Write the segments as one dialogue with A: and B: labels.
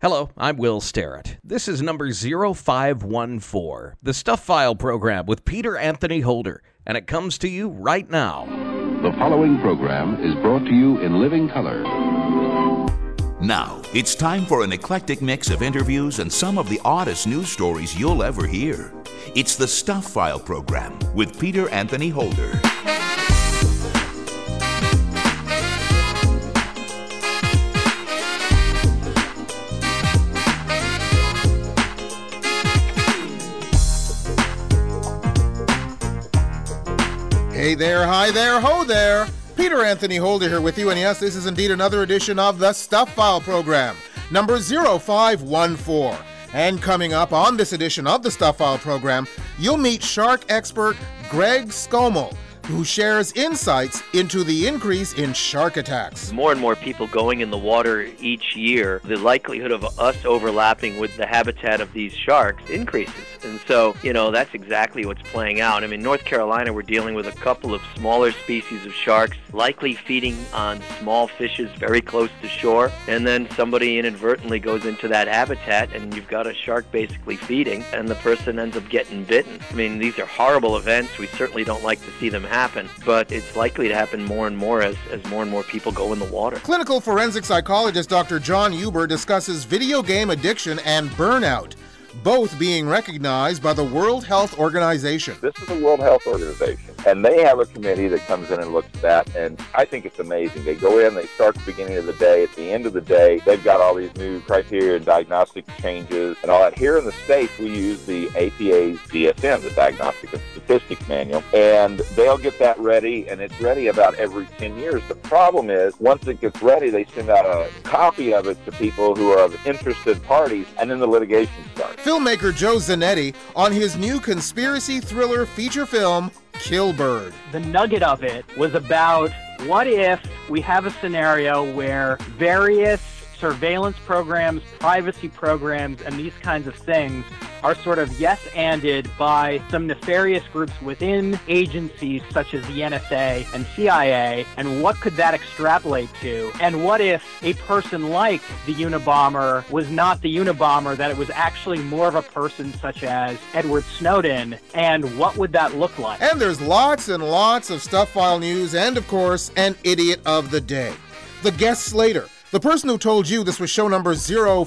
A: Hello, I'm Will Sterrett. This is number 0514, the Stuff File program with Peter Anthony Holder, and it comes to you right now.
B: The following program is brought to you in living color.
C: Now, it's time for an eclectic mix of interviews and some of the oddest news stories you'll ever hear. It's the Stuff File program with Peter Anthony Holder.
D: Hey there, hi there, ho there. Peter Anthony Holder here with you, and yes, this is indeed another edition of the Stuff File program, number 0514. And coming up on this edition of the Stuff File program, you'll meet shark expert Greg Skomal, who shares insights into the increase in shark attacks.
E: More and more people going in the water each year, the likelihood of us overlapping with the habitat of these sharks increases. And so, that's exactly what's playing out. I mean, North Carolina, we're dealing with a couple of smaller species of sharks, likely feeding on small fishes very close to shore. And then somebody inadvertently goes into that habitat, and you've got a shark basically feeding, and the person ends up getting bitten. I mean, these are horrible events. We certainly don't like to see them happen, but it's likely to happen more and more as more and more people go in the water.
D: Clinical forensic psychologist Dr. John Huber discusses video game addiction and burnout, both being recognized by the World Health Organization.
F: This is the World Health Organization, and they have a committee that comes in and looks at that, and I think it's amazing. They go in, they start at the beginning of the day. At the end of the day, they've got all these new criteria and diagnostic changes and all that. Here in the States, we use the APA's DSM, the Diagnostic and Statistics Manual, and they'll get that ready, and it's ready about every 10 years. The problem is, once it gets ready, they send out a copy of it to people who are of interested parties, and then the litigation starts.
D: Filmmaker Joe Zanetti on his new conspiracy thriller feature film, Kill Bird.
G: The nugget of it was about what if we have a scenario where various surveillance programs, privacy programs, and these kinds of things are sort of yes-anded by some nefarious groups within agencies such as the NSA and CIA, and what could that extrapolate to? And what if a person like the Unabomber was not the Unabomber, that it was actually more of a person such as Edward Snowden, and what would that look like?
D: And there's lots and lots of Stuff File news, and of course, an idiot of the day. The guest Slater. The person who told you this was show number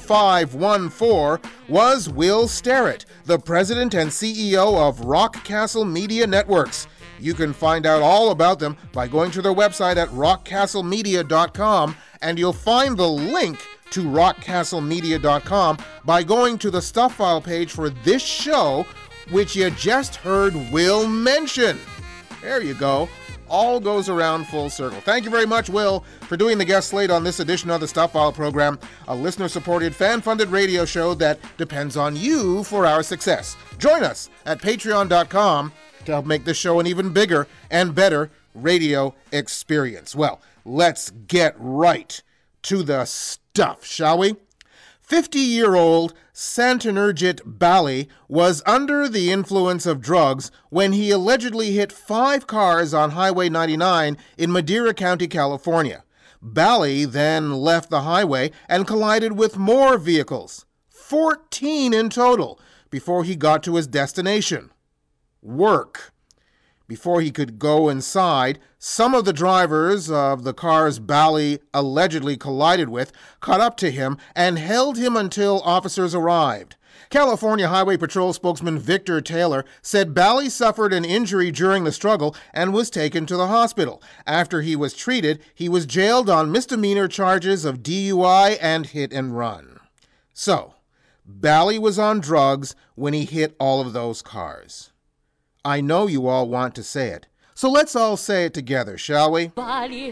D: 0514 was Will Sterrett, the president and CEO of Rockcastle Media Networks. You can find out all about them by going to their website at rockcastlemedia.com, and you'll find the link to rockcastlemedia.com by going to the Stuff File page for this show, which you just heard Will mention. There you go. All goes around full circle. Thank you very much, Will, for doing the guest slate on this edition of the Stuff File program, a listener-supported, fan-funded radio show that depends on you for our success. Join us at patreon.com to help make this show an even bigger and better radio experience. Well, let's get right to the stuff, shall we? 50-year-old Santanurjit Bali was under the influence of drugs when he allegedly hit 5 cars on Highway 99 in Madera County, California. Bali then left the highway and collided with more vehicles, 14 in total, before he got to his destination, work. Before he could go inside, some of the drivers of the cars Bali allegedly collided with caught up to him and held him until officers arrived. California Highway Patrol spokesman Victor Taylor said Bali suffered an injury during the struggle and was taken to the hospital. After he was treated, he was jailed on misdemeanor charges of DUI and hit and run. So, Bali was on drugs when he hit all of those cars. I know you all want to say it. So let's all say it together, shall we?
H: Bali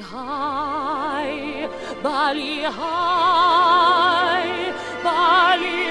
H: high, Bali high, Bali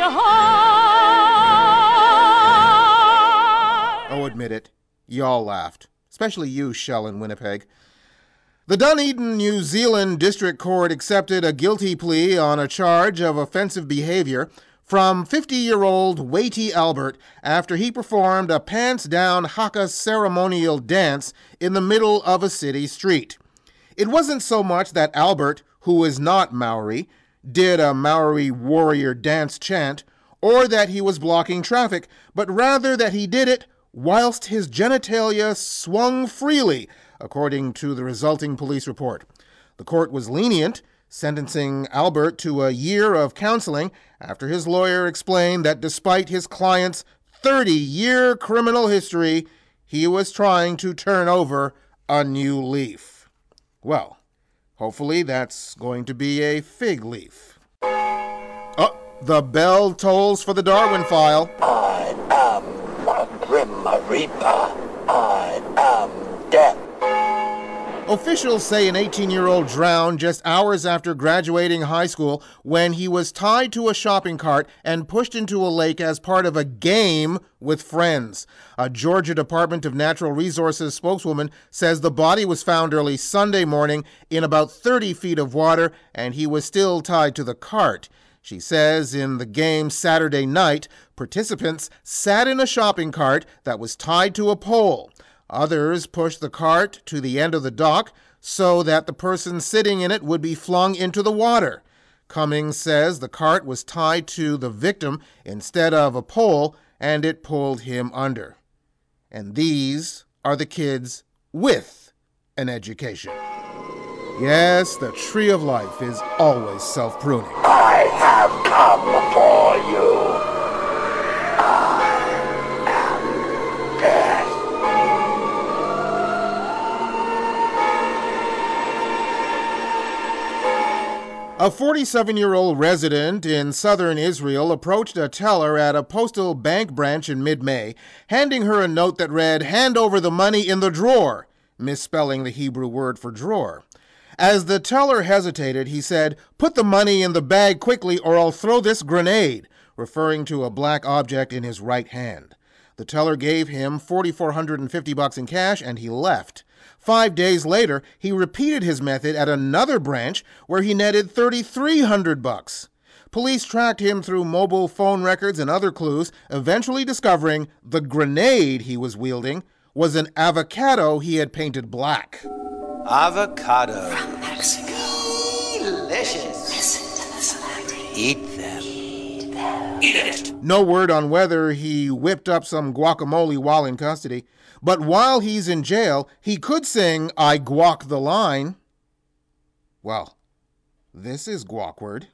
H: high.
D: Oh, admit it. Y'all laughed. Especially you, Shell in Winnipeg. The Dunedin, New Zealand District Court accepted a guilty plea on a charge of offensive behavior from 50-year-old Waity Albert after he performed a pants-down haka ceremonial dance in the middle of a city street. It wasn't so much that Albert, who is not Maori, did a Maori warrior dance chant, or that he was blocking traffic, but rather that he did it whilst his genitalia swung freely, according to the resulting police report. The court was lenient, sentencing Albert to a year of counseling after his lawyer explained that despite his client's 30-year criminal history, he was trying to turn over a new leaf. Well, hopefully that's going to be a fig leaf. Oh, the bell tolls for the Darwin File.
I: I am Grim Reaper. I am death.
D: Officials say an 18-year-old drowned just hours after graduating high school when he was tied to a shopping cart and pushed into a lake as part of a game with friends. A Georgia Department of Natural Resources spokeswoman says the body was found early Sunday morning in about 30 feet of water and he was still tied to the cart. She says in the game Saturday night, participants sat in a shopping cart that was tied to a pole. Others pushed the cart to the end of the dock so that the person sitting in it would be flung into the water. Cummings says the cart was tied to the victim instead of a pole, and it pulled him under. And these are the kids with an education. Yes, the tree of life is always self-pruning.
I: I have come for you. I am death.
D: A 47-year-old resident in southern Israel approached a teller at a postal bank branch in mid-May, handing her a note that read, "Hand over the money in the drawer," misspelling the Hebrew word for drawer. As the teller hesitated, he said, "Put the money in the bag quickly or I'll throw this grenade," referring to a black object in his right hand. The teller gave him $4,450 in cash and he left. 5 days later, he repeated his method at another branch where he netted $3,300. Police tracked him through mobile phone records and other clues, eventually discovering the grenade he was wielding was an avocado he had painted black.
J: Avocado.
K: From Mexico.
J: Delicious.
K: Listen to the celebrity.
J: Eat them.
K: Eat them.
J: Eat it.
D: No word on whether he whipped up some guacamole while in custody, but while he's in jail, he could sing "I Guac the Line." Well, this is guackward.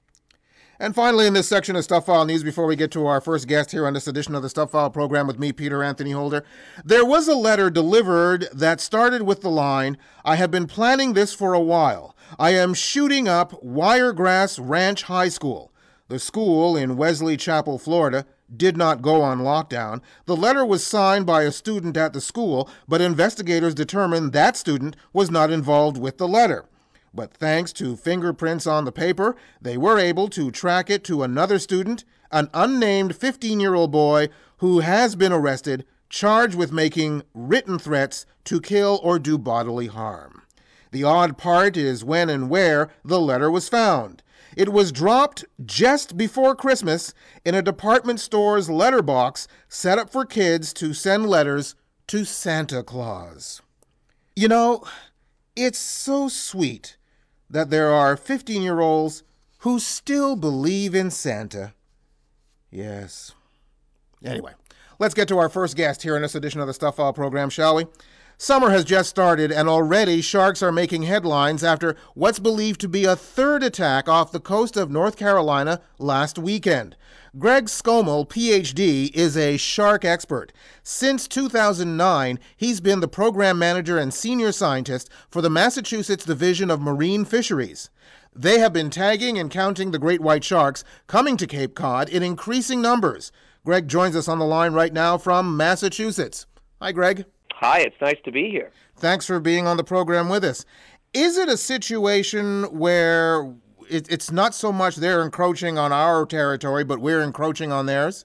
D: And finally, in this section of Stuff File News, before we get to our first guest here on this edition of the Stuff File program with me, Peter Anthony Holder, there was a letter delivered that started with the line, "I have been planning this for a while. I am shooting up Wiregrass Ranch High School." The school in Wesley Chapel, Florida, did not go on lockdown. The letter was signed by a student at the school, but investigators determined that student was not involved with the letter. But thanks to fingerprints on the paper, they were able to track it to another student, an unnamed 15-year-old boy who has been arrested, charged with making written threats to kill or do bodily harm. The odd part is when and where the letter was found. It was dropped just before Christmas in a department store's letterbox set up for kids to send letters to Santa Claus. You know, it's so sweet that there are 15-year-olds who still believe in Santa. Yes. Anyway, let's get to our first guest here in this edition of the Stuff File program, shall we? Summer has just started, and already sharks are making headlines after what's believed to be a third attack off the coast of North Carolina last weekend. Greg Skomel, Ph.D., is a shark expert. Since 2009, he's been the program manager and senior scientist for the Massachusetts Division of Marine Fisheries. They have been tagging and counting the great white sharks coming to Cape Cod in increasing numbers. Greg joins us on the line right now from Massachusetts. Hi, Greg.
E: Hi, it's nice to be here.
D: Thanks for being on the program with us. Is it a situation where it's not so much they're encroaching on our territory, but we're encroaching on theirs?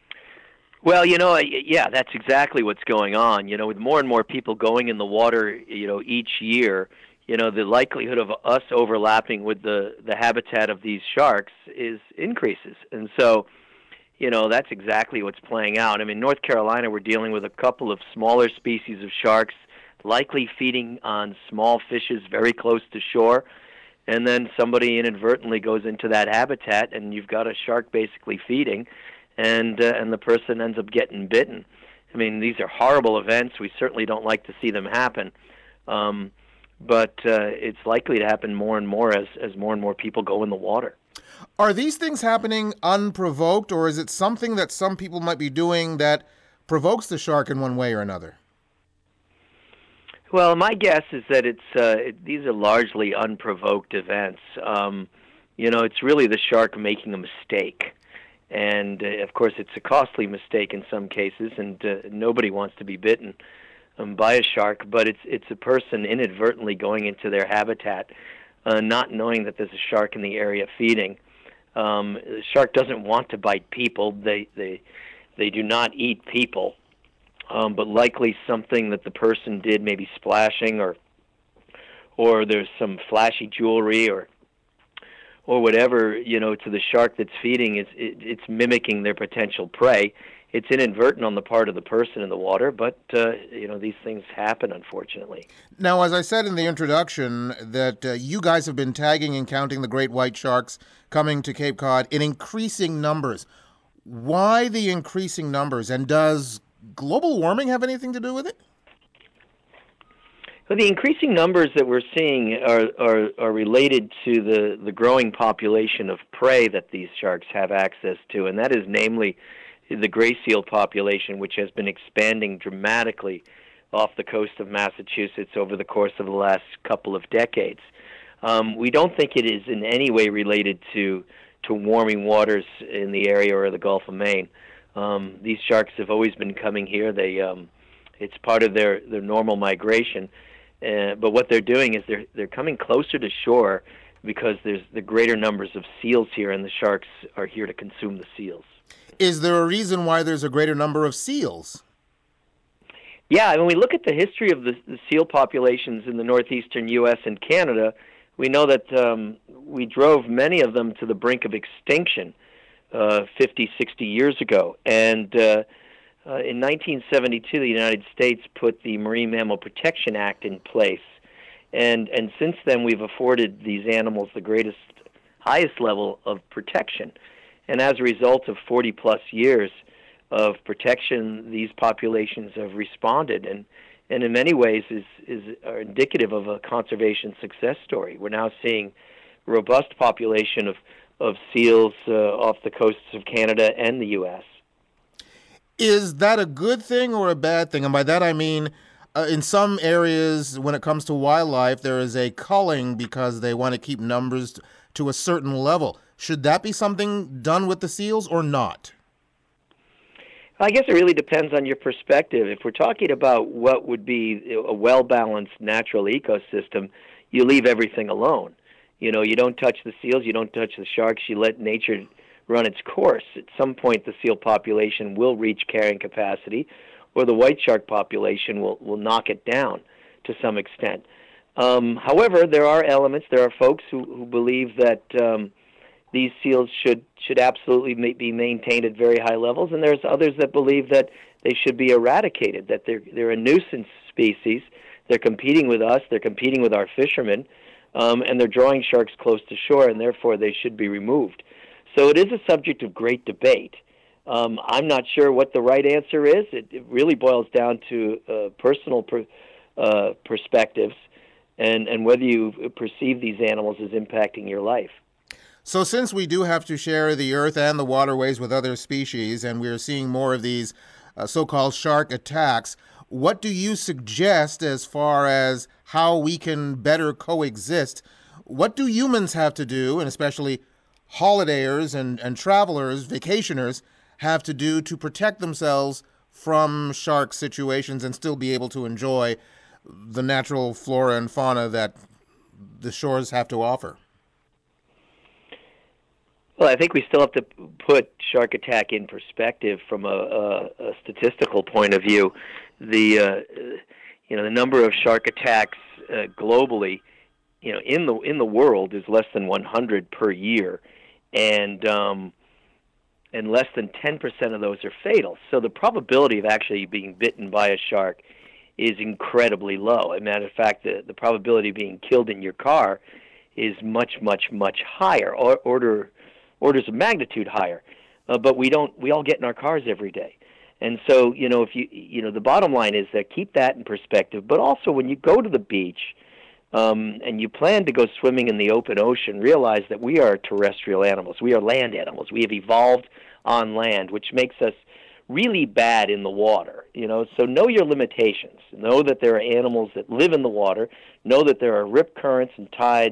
E: Well, yeah, that's exactly what's going on. With more and more people going in the water, each year, the likelihood of us overlapping with the habitat of these sharks increases. And so, that's exactly what's playing out. I mean, North Carolina, we're dealing with a couple of smaller species of sharks, likely feeding on small fishes very close to shore. and then somebody inadvertently goes into that habitat, and you've got a shark basically feeding, and the person ends up getting bitten. I mean, these are horrible events. We certainly don't like to see them happen, but it's likely to happen more and more as more and more people go in the water.
D: Are these things happening unprovoked, or is it something that some people might be doing that provokes the shark in one way or another?
E: Well, my guess is that these are largely unprovoked events. It's really the shark making a mistake. And, of course, it's a costly mistake in some cases, and nobody wants to be bitten by a shark, but it's a person inadvertently going into their habitat, not knowing that there's a shark in the area feeding. The shark doesn't want to bite people. They do not eat people. But likely something that the person did, maybe splashing, or there's some flashy jewelry, or whatever, to the shark that's feeding. It's mimicking their potential prey. It's inadvertent on the part of the person in the water, but these things happen, unfortunately.
D: Now, as I said in the introduction, that you guys have been tagging and counting the great white sharks coming to Cape Cod in increasing numbers. Why the increasing numbers, and does global warming have anything to do with it?
E: Well, the increasing numbers that we're seeing are related to the growing population of prey that these sharks have access to, and that is namely the gray seal population, which has been expanding dramatically off the coast of Massachusetts over the course of the last couple of decades. We don't think it is in any way related to warming waters in the area or the Gulf of Maine. These sharks have always been coming here. It's part of their normal migration. But what they're doing is they're coming closer to shore because there's the greater numbers of seals here, and the sharks are here to consume the seals.
D: Is there a reason why there's a greater number of seals?
E: Yeah, when we look at the history of the seal populations in the northeastern U.S. and Canada, we know that we drove many of them to the brink of extinction 50, 60 years ago. And in 1972, the United States put the Marine Mammal Protection Act in place. And since then, we've afforded these animals the highest level of protection. And as a result of 40-plus years of protection, these populations have responded, and in many ways are indicative of a conservation success story. We're now seeing a robust population of seals off the coasts of Canada and the U.S.
D: Is that a good thing or a bad thing? And by that I mean, in some areas, when it comes to wildlife, there is a culling because they want to keep numbers to a certain level. Should that be something done with the seals or not?
E: I guess it really depends on your perspective. If we're talking about what would be a well-balanced natural ecosystem, you leave everything alone. You don't touch the seals, you don't touch the sharks, you let nature run its course. At some point, the seal population will reach carrying capacity, or the white shark population will knock it down to some extent. However, there are folks who believe that these seals should absolutely be maintained at very high levels, and there's others that believe that they should be eradicated, that they're a nuisance species. They're competing with us, they're competing with our fishermen, and they're drawing sharks close to shore, and therefore they should be removed. So it is a subject of great debate. I'm not sure what the right answer is. It really boils down to personal perspectives and whether you perceive these animals as impacting your life.
D: So since we do have to share the earth and the waterways with other species, and we're seeing more of these so-called shark attacks, what do you suggest as far as how we can better coexist? What do humans have to do, and especially holidayers and travelers, vacationers, have to do to protect themselves from shark situations and still be able to enjoy the natural flora and fauna that the shores have to offer?
E: Well, I think we still have to put shark attack in perspective from a statistical point of view. The number of shark attacks globally, in the world is less than 100 per year, and less than 10% of those are fatal. So the probability of actually being bitten by a shark is incredibly low. As a matter of fact, the probability of being killed in your car is much, much, much higher, orders of magnitude higher. But we all get in our cars every day. And so, if the bottom line is that keep that in perspective. But also, when you go to the beach and you plan to go swimming in the open ocean, realize that we are terrestrial animals. We are land animals. We have evolved on land, which makes us really bad in the water. So know your limitations. Know that there are animals that live in the water. Know that there are rip currents and tides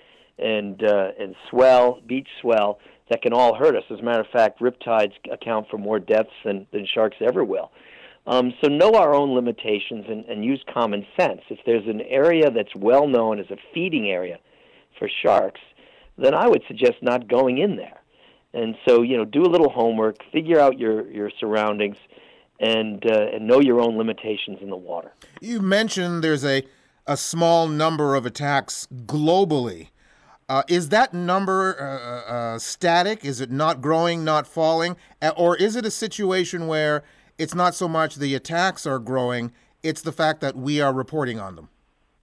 E: and swell, beach swell, that can all hurt us. As a matter of fact, riptides account for more deaths than sharks ever will. So know our own limitations and use common sense. If there's an area that's well known as a feeding area for sharks, then I would suggest not going in there. And so, do a little homework, figure out your surroundings, and know your own limitations in the water.
D: You mentioned there's a small number of attacks globally. Is that number static? Is it not growing, not falling? Or is it a situation where it's not so much the attacks are growing, it's the fact that we are reporting on them?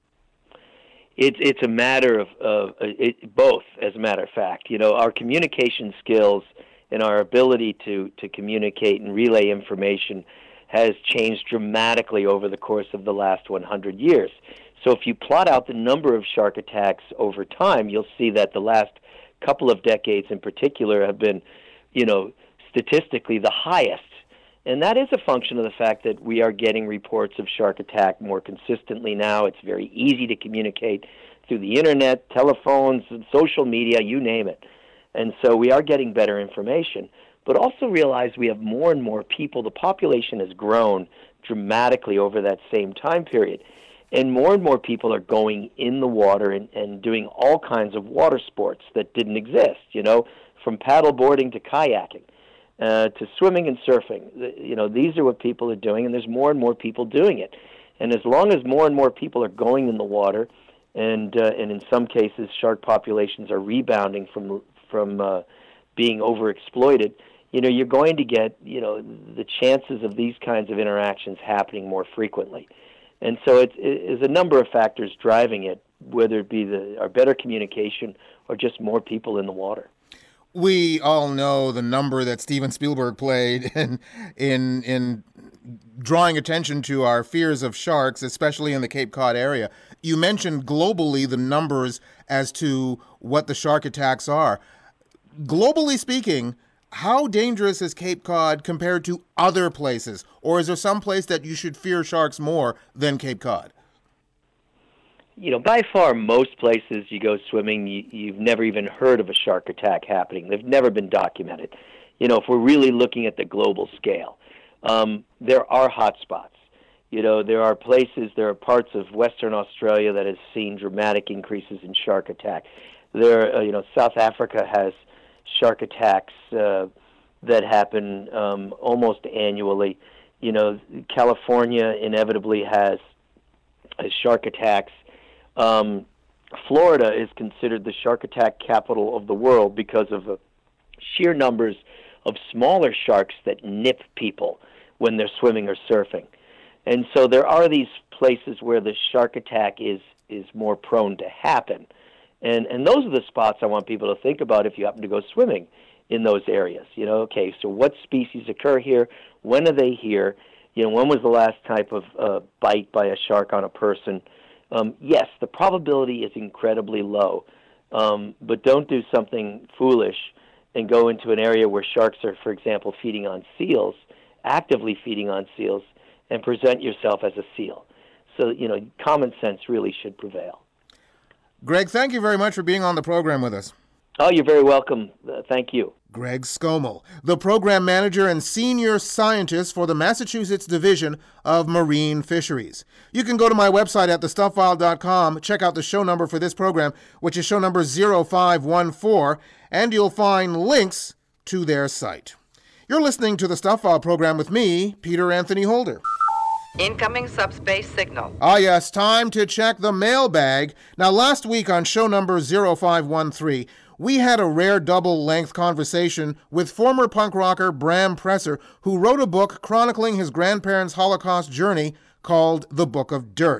E: It's a matter of both, as a matter of fact. Our communication skills and our ability to communicate and relay information has changed dramatically over the course of the last 100 years. So if you plot out the number of shark attacks over time, you'll see that the last couple of decades in particular have been, statistically the highest. And that is a function of the fact that we are getting reports of shark attack more consistently now. It's very easy to communicate through the internet, telephones, social media, you name it. And so we are getting better information. But also realize we have more and more people. The population has grown dramatically over that same time period. And more people are going in the water and doing all kinds of water sports that didn't exist, from paddle boarding to kayaking, to swimming and surfing. These are what people are doing, and there's more and more people doing it. And as long as more and more people are going in the water, and in some cases shark populations are rebounding from being overexploited, you're going to get, the chances of these kinds of interactions happening more frequently. And so it's a number of factors driving it, whether it be our better communication or just more people in the water.
D: We all know the number that Steven Spielberg played in drawing attention to our fears of sharks, especially in the Cape Cod area. You mentioned globally the numbers as to what the shark attacks are. Globally speaking, how dangerous is Cape Cod compared to other places? Or is there some place that you should fear sharks more than Cape Cod?
E: By far, most places you go swimming, you've never even heard of a shark attack happening. They've never been documented. If we're really looking at the global scale, there are hot spots. There are places, there are parts of Western Australia that has seen dramatic increases in shark attack. South Africa has shark attacks that happen almost annually. California inevitably has shark attacks. Florida is considered the shark attack capital of the world because of the sheer numbers of smaller sharks that nip people when they're swimming or surfing. And so there are these places where the shark attack is more prone to happen. And those are the spots I want people to think about if you happen to go swimming in those areas. Okay, so what species occur here? When are they here? When was the last type of bite by a shark on a person? Yes, the probability is incredibly low, but don't do something foolish and go into an area where sharks are, for example, feeding on seals, actively feeding on seals, and present yourself as a seal. So, common sense really should prevail.
D: Greg, thank you very much for being on the program with us.
E: Oh, you're very welcome. Thank you.
D: Greg Skomal, the program manager and senior scientist for the Massachusetts Division of Marine Fisheries. You can go to my website at thestuffile.com, check out the show number for this program, which is show number 0514, and you'll find links to their site. You're listening to the Stuff File program with me, Peter Anthony Holder.
L: Incoming subspace signal.
D: Ah, yes, time to check the mailbag. Now, last week on show number 0513, we had a rare double-length conversation with former punk rocker Bram Presser, who wrote a book chronicling his grandparents' Holocaust journey called The Book of Dirt.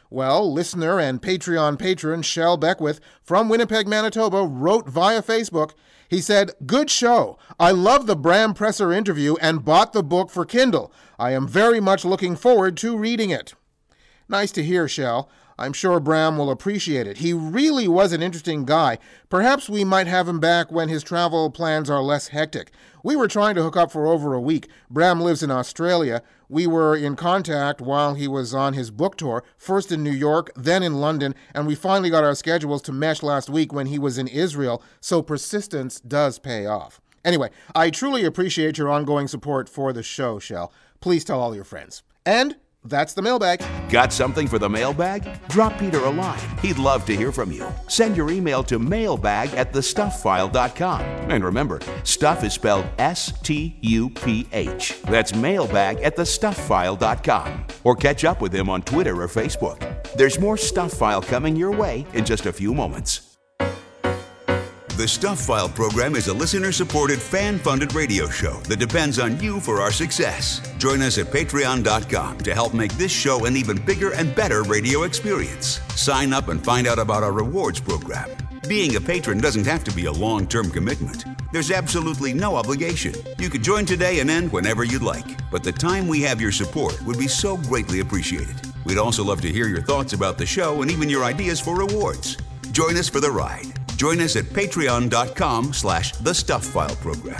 D: Well, listener and Patreon patron Shell Beckwith from Winnipeg, Manitoba, wrote via Facebook. He said, "Good show. I love the Bram Presser interview and bought the book for Kindle. I am very much looking forward to reading it." Nice to hear, Shell. I'm sure Bram will appreciate it. He really was an interesting guy. Perhaps we might have him back when his travel plans are less hectic. We were trying to hook up for over a week. Bram lives in Australia. We were in contact while he was on his book tour, first in New York, then in London, and we finally got our schedules to mesh last week when he was in Israel, so persistence does pay off. Anyway, I truly appreciate your ongoing support for the show, Shell. Please tell all your friends. And that's the mailbag.
C: Got something for the mailbag? Drop Peter a line. He'd love to hear from you. Send your email to mailbag@thestuffile.com. And remember, stuff is spelled S-T-U-P-H. That's mailbag@thestuffile.com. Or catch up with him on Twitter or Facebook. There's more Stuff File coming your way in just a few moments. The Stuff File program is a listener-supported, fan-funded radio show that depends on you for our success. Join us at patreon.com to help make this show an even bigger and better radio experience. Sign up and find out about our rewards program. Being a patron doesn't have to be a long-term commitment. There's absolutely no obligation. You could join today and end whenever you'd like. But the time we have your support would be so greatly appreciated. We'd also love to hear your thoughts about the show and even your ideas for rewards. Join us for the ride. Join us at patreon.com/thestufffileprogram. program.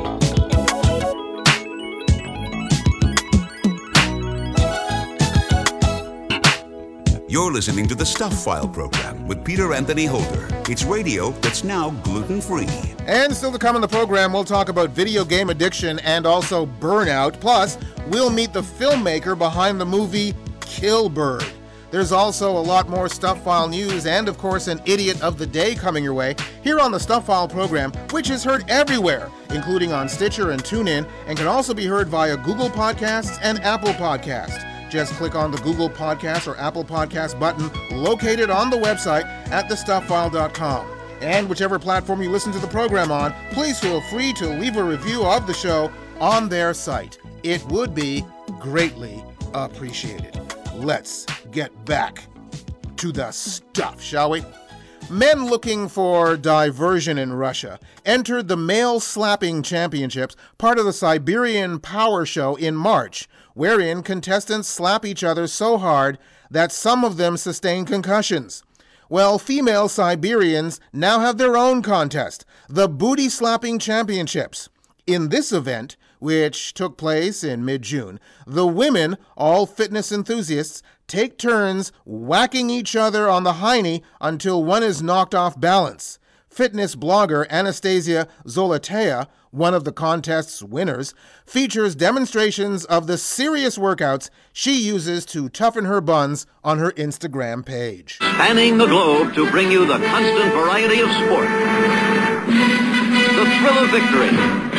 C: You're listening to the Stuff File program with Peter Anthony Holder. It's radio that's now gluten-free.
D: And still to come in the program, we'll talk about video game addiction and also burnout. Plus, we'll meet the filmmaker behind the movie Kill Bird. There's also a lot more Stuff File news and, of course, an Idiot of the Day coming your way here on the Stuff File program, which is heard everywhere, including on Stitcher and TuneIn, and can also be heard via Google Podcasts and Apple Podcasts. Just click on the Google Podcast or Apple Podcast button located on the website at thestuffile.com. And whichever platform you listen to the program on, please feel free to leave a review of the show on their site. It would be greatly appreciated. Let's get back to the stuff, shall we? Men looking for diversion in Russia entered the Male Slapping Championships, part of the Siberian Power Show in March, wherein contestants slap each other so hard that some of them sustain concussions. Well, female Siberians now have their own contest, the Booty Slapping Championships. In this event, which took place in mid-June, the women, all fitness enthusiasts, take turns whacking each other on the hiney until one is knocked off balance. Fitness blogger Anastasia Zolotea, one of the contest's winners, features demonstrations of the serious workouts she uses to toughen her buns on her Instagram page.
M: Spanning the globe to bring you the constant variety of sport, the thrill of victory,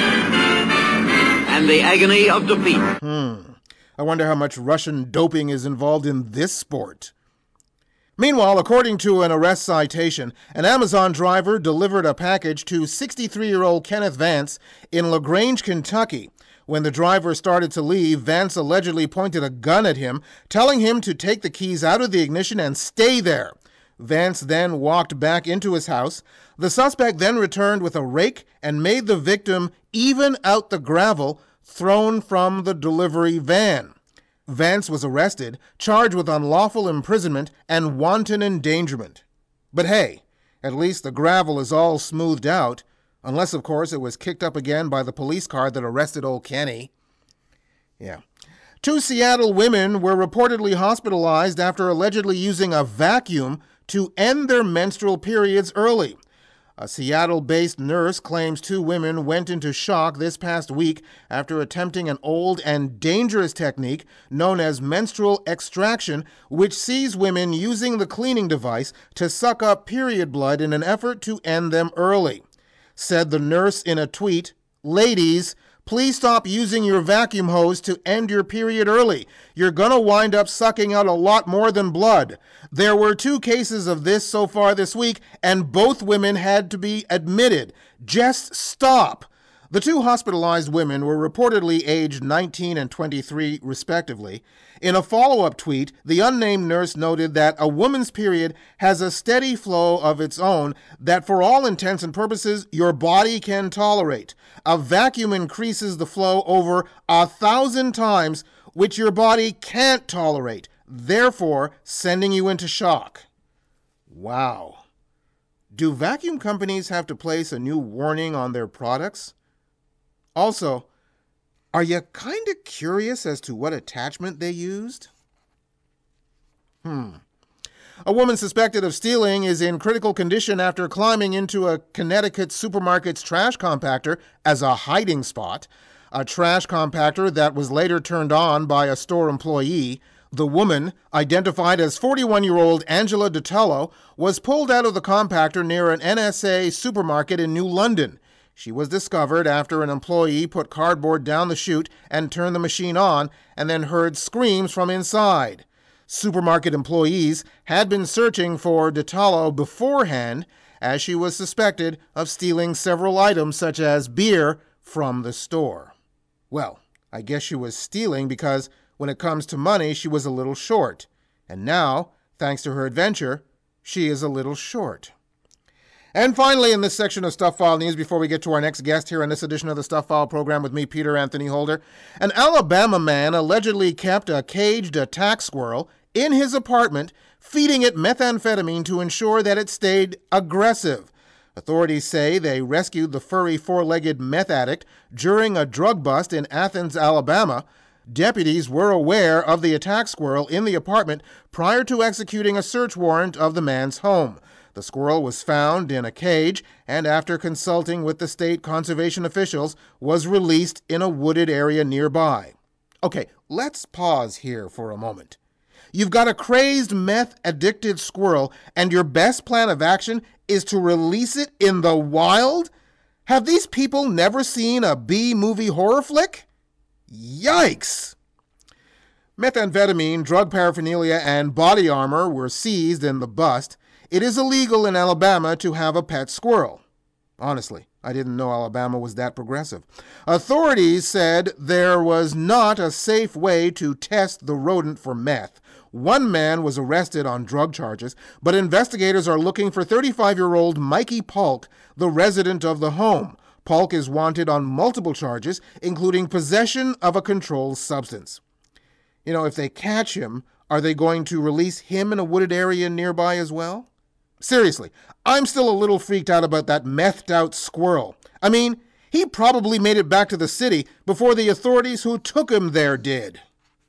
M: and the agony of defeat.
D: I wonder how much Russian doping is involved in this sport. Meanwhile, according to an arrest citation, an Amazon driver delivered a package to 63-year-old Kenneth Vance in LaGrange, Kentucky. When the driver started to leave, Vance allegedly pointed a gun at him, telling him to take the keys out of the ignition and stay there. Vance then walked back into his house. The suspect then returned with a rake and made the victim even out the gravel thrown from the delivery van. Vance was arrested, charged with unlawful imprisonment and wanton endangerment. But hey, at least the gravel is all smoothed out, unless, of course, it was kicked up again by the police car that arrested old Kenny. Yeah. 2 Seattle women were reportedly hospitalized after allegedly using a vacuum to end their menstrual periods early. A Seattle-based nurse claims 2 women went into shock this past week after attempting an old and dangerous technique known as menstrual extraction, which sees women using the cleaning device to suck up period blood in an effort to end them early. Said the nurse in a tweet, "Ladies, please stop using your vacuum hose to end your period early. You're gonna wind up sucking out a lot more than blood. There were 2 cases of this so far this week, and both women had to be admitted. Just stop." The two hospitalized women were reportedly aged 19 and 23, respectively. In a follow-up tweet, the unnamed nurse noted that a woman's period has a steady flow of its own that, for all intents and purposes, your body can tolerate. A vacuum increases the flow over 1,000 times, which your body can't tolerate, therefore sending you into shock. Wow. Do vacuum companies have to place a new warning on their products? Also, are you kind of curious as to what attachment they used? A woman suspected of stealing is in critical condition after climbing into a Connecticut supermarket's trash compactor as a hiding spot. A trash compactor that was later turned on by a store employee. The woman, identified as 41-year-old Angela Dotello, was pulled out of the compactor near an NSA supermarket in New London. She was discovered after an employee put cardboard down the chute and turned the machine on, and then heard screams from inside. Supermarket employees had been searching for Dotello beforehand, as she was suspected of stealing several items such as beer from the store. Well, I guess she was stealing because when it comes to money, she was a little short. And now, thanks to her adventure, she is a little short. And finally, in this section of Stuff File News, before we get to our next guest here on this edition of the Stuff File program with me, Peter Anthony Holder, an Alabama man allegedly kept a caged attack squirrel in his apartment, feeding it methamphetamine to ensure that it stayed aggressive. Authorities say they rescued the furry four-legged meth addict during a drug bust in Athens, Alabama. Deputies were aware of the attack squirrel in the apartment prior to executing a search warrant of the man's home. The squirrel was found in a cage and, after consulting with the state conservation officials, was released in a wooded area nearby. Okay, let's pause here for a moment. You've got a crazed meth-addicted squirrel, and your best plan of action is to release it in the wild? Have these people never seen a B-movie horror flick? Yikes! Methamphetamine, drug paraphernalia, and body armor were seized in the bust. It is illegal in Alabama to have a pet squirrel. Honestly, I didn't know Alabama was that progressive. Authorities said there was not a safe way to test the rodent for meth. One man was arrested on drug charges, but investigators are looking for 35-year-old Mikey Polk, the resident of the home. Polk is wanted on multiple charges, including possession of a controlled substance. You know, if they catch him, are they going to release him in a wooded area nearby as well? Seriously, I'm still a little freaked out about that methed-out squirrel. I mean, he probably made it back to the city before the authorities who took him there did.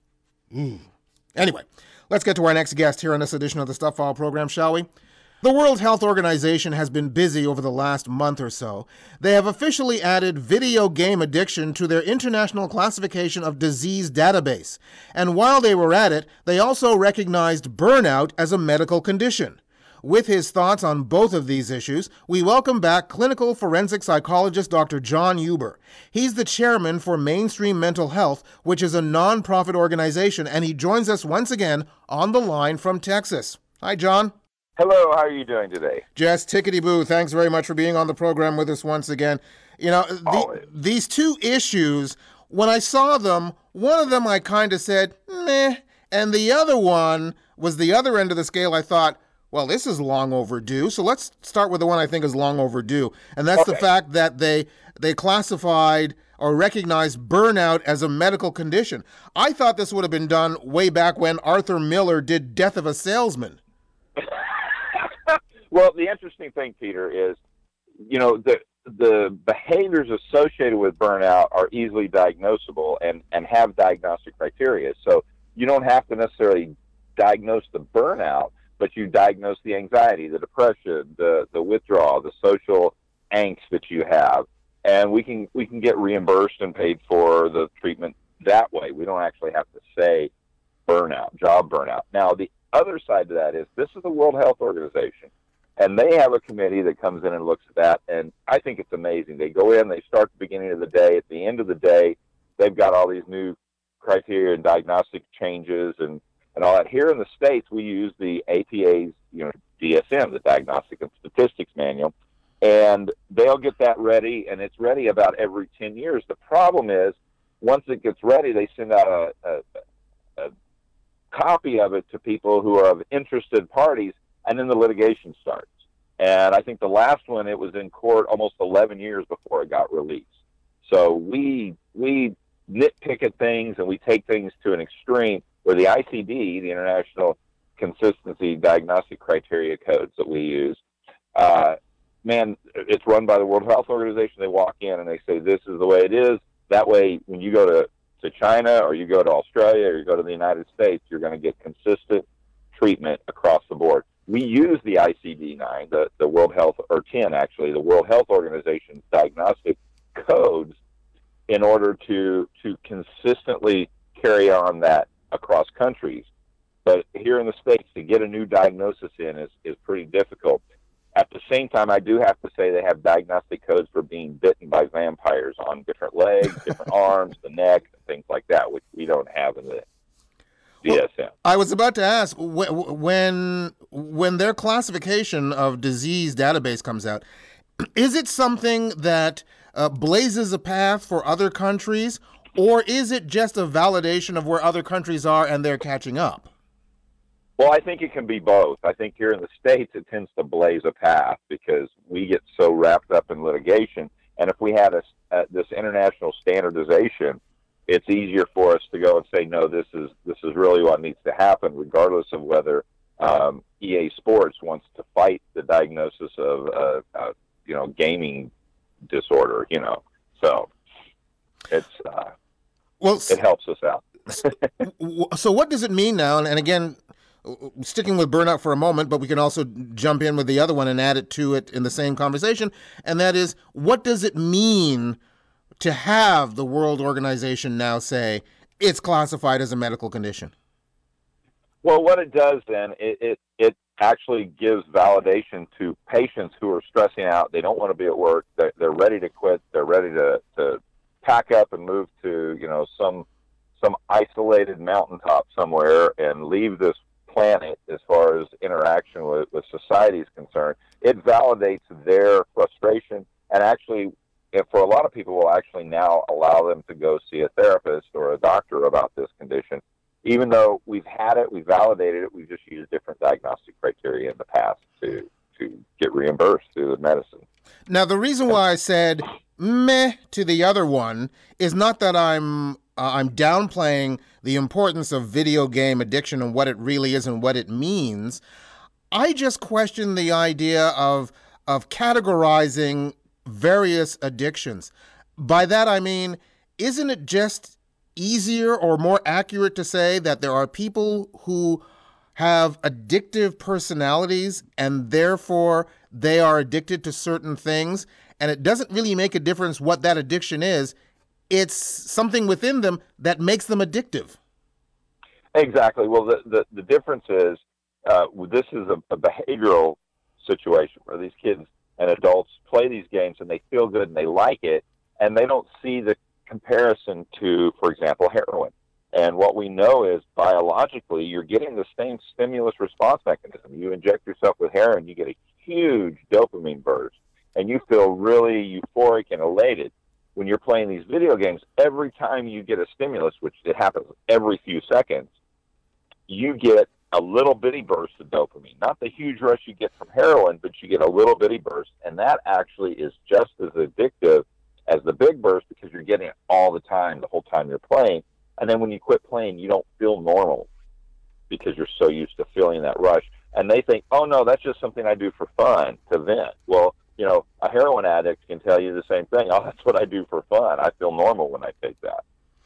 D: Anyway, let's get to our next guest here on this edition of the Stuff File program, shall we? The World Health Organization has been busy over the last month or so. They have officially added video game addiction to their International Classification of Disease database. And while they were at it, they also recognized burnout as a medical condition. With his thoughts on both of these issues, we welcome back clinical forensic psychologist Dr. John Huber. He's the chairman for Mainstream Mental Health, which is a non-profit organization, and he joins us once again on the line from Texas. Hi, John.
F: Hello, how are you doing today?
D: Just tickety-boo. Thanks very much for being on the program with us once again. You know, these two issues, when I saw them, one of them I kind of said, meh, and the other one was the other end of the scale. I thought, well, this is long overdue. So let's start with the one I think is long overdue. And that's the fact that they classified or recognized burnout as a medical condition. I thought this would have been done way back when Arthur Miller did Death of a Salesman.
F: Well, the interesting thing, Peter, is, you know, the behaviors associated with burnout are easily diagnosable and have diagnostic criteria. So you don't have to necessarily diagnose the burnout, but you diagnose the anxiety, the depression, the withdrawal, the social angst that you have, and we can get reimbursed and paid for the treatment that way. We don't actually have to say burnout, job burnout. Now, the other side to that is this is the World Health Organization, and they have a committee that comes in and looks at that, and I think it's amazing. They go in, they start at the beginning of the day. At the end of the day, they've got all these new criteria and diagnostic changes and all that. Here in the States, we use the APA's, DSM, the Diagnostic and Statistics Manual, And they'll get that ready, and it's ready about every 10 years. The problem is, once it gets ready, they send out a copy of it to people who are of interested parties, and then the litigation starts. And I think the last one, it was in court almost 11 years before it got released. So we nitpick at things, and we take things to an extreme where the ICD, the International Consistency Diagnostic Criteria Codes that we use, man, it's run by the World Health Organization. They walk in and they say, this is the way it is. That way, when you go to China or you go to Australia or you go to the United States, you're going to get consistent treatment across the board. We use the ICD-9, the World Health, or 10 actually, the World Health Organization's diagnostic codes in order to consistently carry on that across countries. But here in the States, to get a new diagnosis in is pretty difficult. At the same time, I do have to say they have diagnostic codes for being bitten by vampires on different legs, different arms, the neck, things like that, which we don't have in the DSM. Well,
D: I was about to ask, when their classification of disease database comes out, is it something that blazes a path for other countries, or is it just a validation of where other countries are and they're catching up?
F: Well, I think it can be both. I think here in the States, it tends to blaze a path because we get so wrapped up in litigation. And if we had this international standardization, it's easier for us to go and say, no, this is really what needs to happen, regardless of whether EA Sports wants to fight the diagnosis of gaming disorder. So it's it helps us out.
D: So what does it mean now? And again, sticking with burnout for a moment, but we can also jump in with the other one and add it to it in the same conversation. And that is, what does it mean to have the World Organization now say it's classified as a medical condition?
F: Well, what it does then, it actually gives validation to patients who are stressing out. They don't want to be at work. They're ready to quit. They're ready to pack up and move to some isolated mountaintop somewhere and leave this planet as far as interaction with society is concerned. It validates their frustration, and actually, for a lot of people, will actually now allow them to go see a therapist or a doctor about this condition. Even though we've had it, we've validated it, we've just used different diagnostic criteria in the past to get reimbursed through the medicine.
D: Now, the reason why I said meh to the other one is not that I'm downplaying the importance of video game addiction and what it really is and what it means. I just question the idea of categorizing various addictions. By that I mean, isn't it just easier or more accurate to say that there are people who have addictive personalities and therefore they are addicted to certain things, and it doesn't really make a difference what that addiction is. It's something within them that makes them addictive.
F: Exactly. Well, the difference is this is a behavioral situation where these kids and adults play these games and they feel good and they like it, and they don't see the comparison to, for example, heroin. And what we know is biologically, you're getting the same stimulus response mechanism. You inject yourself with heroin, you get a huge dopamine burst, and you feel really euphoric and elated. When you're playing these video games, every time you get a stimulus, which it happens every few seconds, you get a little bitty burst of dopamine. Not the huge rush you get from heroin, but you get a little bitty burst, and that actually is just as addictive as the big burst because you're getting it all the time, the whole time you're playing. And then when you quit playing, you don't feel normal because you're so used to feeling that rush. And they think, oh, no, that's just something I do for fun, to vent. Well, a heroin addict can tell you the same thing. Oh, that's what I do for fun. I feel normal when I take that.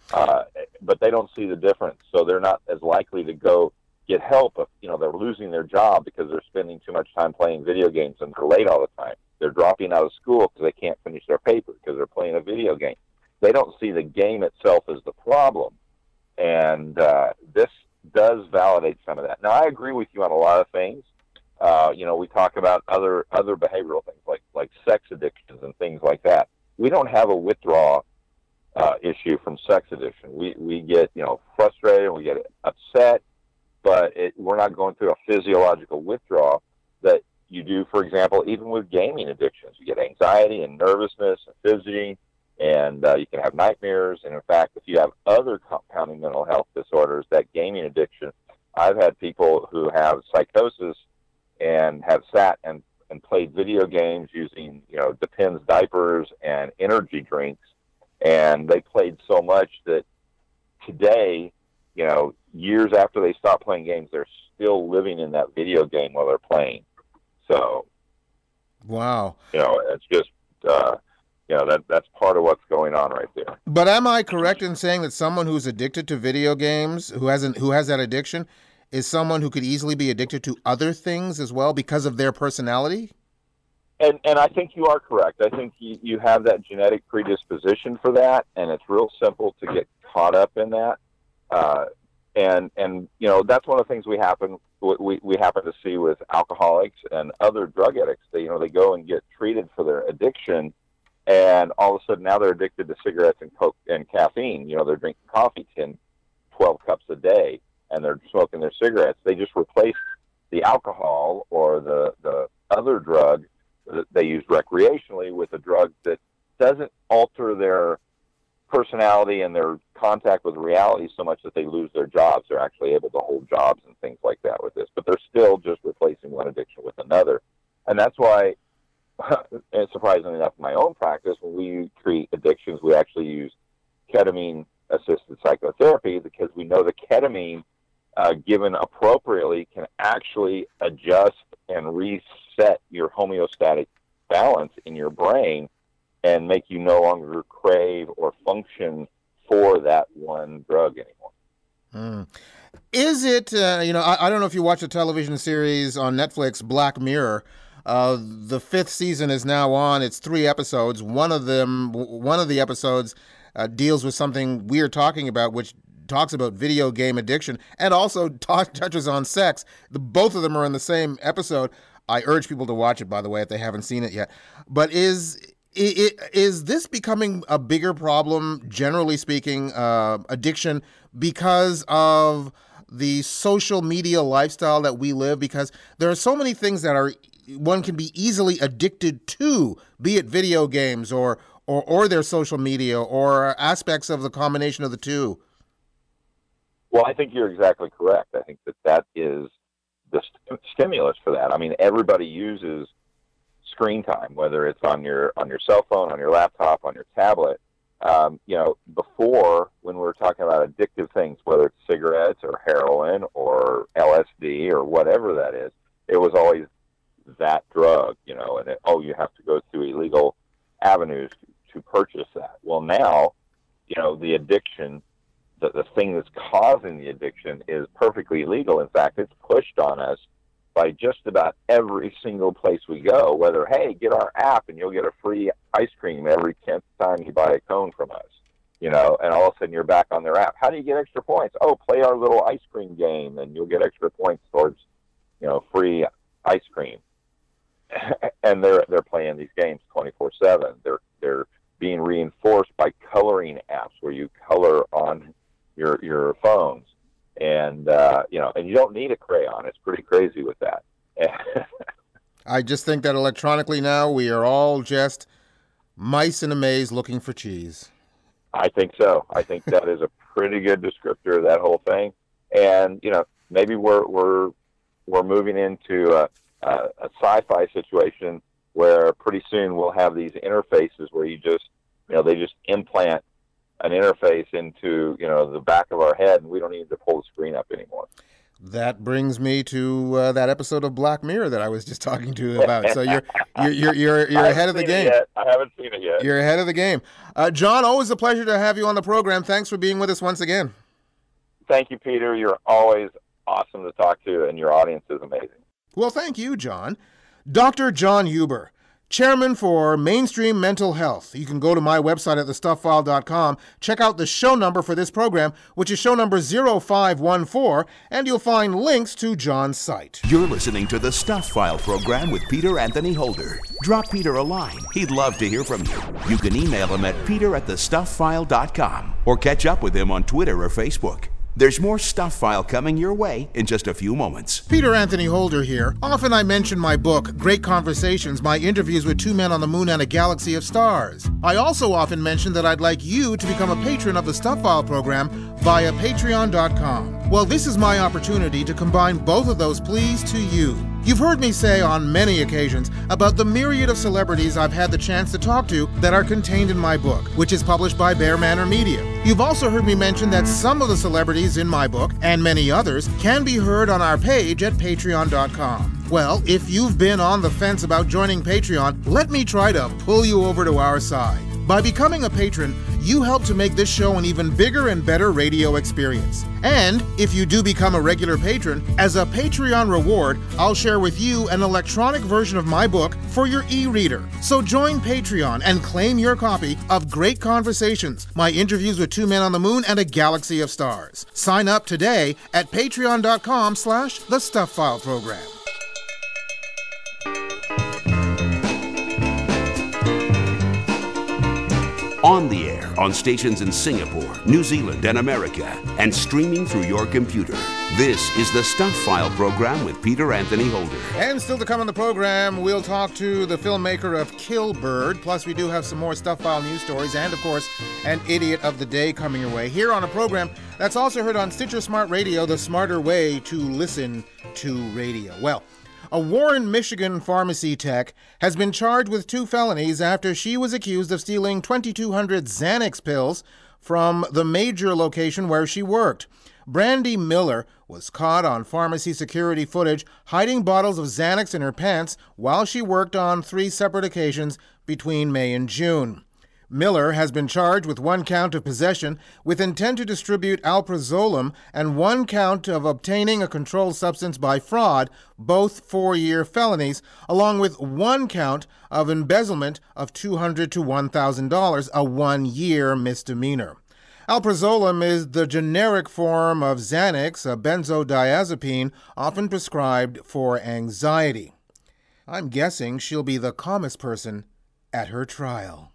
F: But they don't see the difference, so they're not as likely to go get help if, they're losing their job because they're spending too much time playing video games and they're late all the time. They're dropping out of school because they can't finish their paper because they're playing a video game. They don't see the game itself as the problem. And this does validate some of that. Now, I agree with you on a lot of things. We talk about other behavioral things like sex addictions and things like that. We don't have a withdrawal issue from sex addiction. We get frustrated, we get upset, but we're not going through a physiological withdrawal that you do, for example, even with gaming addictions. You get anxiety and nervousness and fidgeting, and you can have nightmares. And in fact, if you have other compounding mental health disorders, that gaming addiction, I've had people who have psychosis and have sat and played video games using, Depends diapers and energy drinks, and they played so much that today, years after they stop playing games, they're still living in that video game while they're playing. So,
D: wow,
F: it's just, that's part of what's going on right there.
D: But am I correct in saying that someone who's addicted to video games, who has that addiction, is someone who could easily be addicted to other things as well because of their personality?
F: And I think you are correct. I think you have that genetic predisposition for that, and it's real simple to get caught up in that. And that's one of the things we happen to see with alcoholics and other drug addicts. They go and get treated for their addiction, and all of a sudden now they're addicted to cigarettes and coke and caffeine. They're drinking coffee 10, 12 cups a day, and they're smoking their cigarettes. They just replace the alcohol or the other drug that they use recreationally with a drug that doesn't alter their personality and their contact with reality so much that they lose their jobs. They're actually able to hold jobs and things like that with this, but they're still just replacing one addiction with another. And that's why, and surprisingly enough, in my own practice, when we treat addictions, we actually use ketamine-assisted psychotherapy, because we know the ketamine, given appropriately, can actually adjust and reset your homeostatic balance in your brain and make you no longer crave or function for that one drug anymore.
D: Is it, I don't know if you watch a television series on Netflix, Black Mirror. The 5th season is now on. It's 3 episodes. One of the episodes deals with something we're talking about, which talks about video game addiction and also touches on sex. Both of them are in the same episode. I urge people to watch it, by the way, if they haven't seen it yet. But is this becoming a bigger problem, generally speaking, addiction, because of the social media lifestyle that we live? Because there are so many things that one can be easily addicted to, be it video games or their social media or aspects of the combination of the two.
F: Well, I think you're exactly correct. I think that is the stimulus for that. I mean, everybody uses screen time, whether it's on your cell phone, on your laptop, on your tablet. Before, when we were talking about addictive things, whether it's cigarettes or heroin or LSD or whatever that is, it was always that drug, and you have to go through illegal avenues to purchase that. Well, now, the addiction, the thing that's causing the addiction is perfectly legal. In fact, it's pushed on us by just about every single place we go, whether, hey, get our app and you'll get a free ice cream every 10th time you buy a cone from us, and all of a sudden you're back on their app. How do you get extra points? Oh, play our little ice cream game and you'll get extra points towards, free ice cream. And they're playing these games 24/7. They're being reinforced by coloring apps where you color on your phones. And, and you don't need a crayon. It's pretty crazy with that.
D: I just think that electronically now we are all just mice in a maze looking for cheese.
F: I think so. I think that is a pretty good descriptor of that whole thing. And, maybe we're moving into a sci-fi situation where pretty soon we'll have these interfaces where you just, they just implant an interface into, the back of our head, and we don't need to pull the screen up anymore.
D: That brings me to that episode of Black Mirror that I was just talking to you about. So you're ahead of the game.
F: I haven't seen it yet.
D: You're ahead of the game. John, always a pleasure to have you on the program. Thanks for being with us once again.
F: Thank you, Peter. You're always awesome to talk to, and your audience is amazing.
D: Well, thank you, John. Dr. John Huber, Chairman for Mainstream Mental Health. You can go to my website at thestuffile.com, check out the show number for this program, which is show number 0514, and you'll find links to John's site.
C: You're listening to the Stuff File program with Peter Anthony Holder. Drop Peter a line. He'd love to hear from you. You can email him at peter@thestuffile.com or catch up with him on Twitter or Facebook. There's more Stuff File coming your way in just a few moments.
D: Peter Anthony Holder here. Often I mention my book, Great Conversations, my interviews with two men on the moon and a galaxy of stars. I also often mention that I'd like you to become a patron of the Stuff File program via patreon.com. Well, this is my opportunity to combine both of those pleas to you. You've heard me say on many occasions about the myriad of celebrities I've had the chance to talk to that are contained in my book, which is published by Bear Manor Media. You've also heard me mention that some of the celebrities in my book, and many others, can be heard on our page at patreon.com. Well, if you've been on the fence about joining Patreon, let me try to pull you over to our side. By becoming a patron, you help to make this show an even bigger and better radio experience. And if you do become a regular patron, as a Patreon reward, I'll share with you an electronic version of my book for your e-reader. So join Patreon and claim your copy of Great Conversations, my interviews with two men on the moon and a galaxy of stars. Sign up today at patreon.com/The Stuff File Program.
C: On the air, on stations in Singapore, New Zealand, and America, and streaming through your computer. This is the Stuff File program with Peter Anthony Holder.
D: And still to come on the program, we'll talk to the filmmaker of Kill Bird. Plus, we do have some more Stuff File news stories and, of course, an Idiot of the Day coming your way here on a program that's also heard on Stitcher Smart Radio, the smarter way to listen to radio. Well, a Warren, Michigan pharmacy tech has been charged with 2 felonies after she was accused of stealing 2,200 Xanax pills from the major location where she worked. Brandy Miller was caught on pharmacy security footage hiding bottles of Xanax in her pants while she worked on 3 separate occasions between May and June. Miller has been charged with 1 count of possession with intent to distribute alprazolam and 1 count of obtaining a controlled substance by fraud, both 4-year felonies, along with 1 count of embezzlement of $200 to $1,000, a 1-year misdemeanor. Alprazolam is the generic form of Xanax, a benzodiazepine often prescribed for anxiety. I'm guessing she'll be the calmest person at her trial.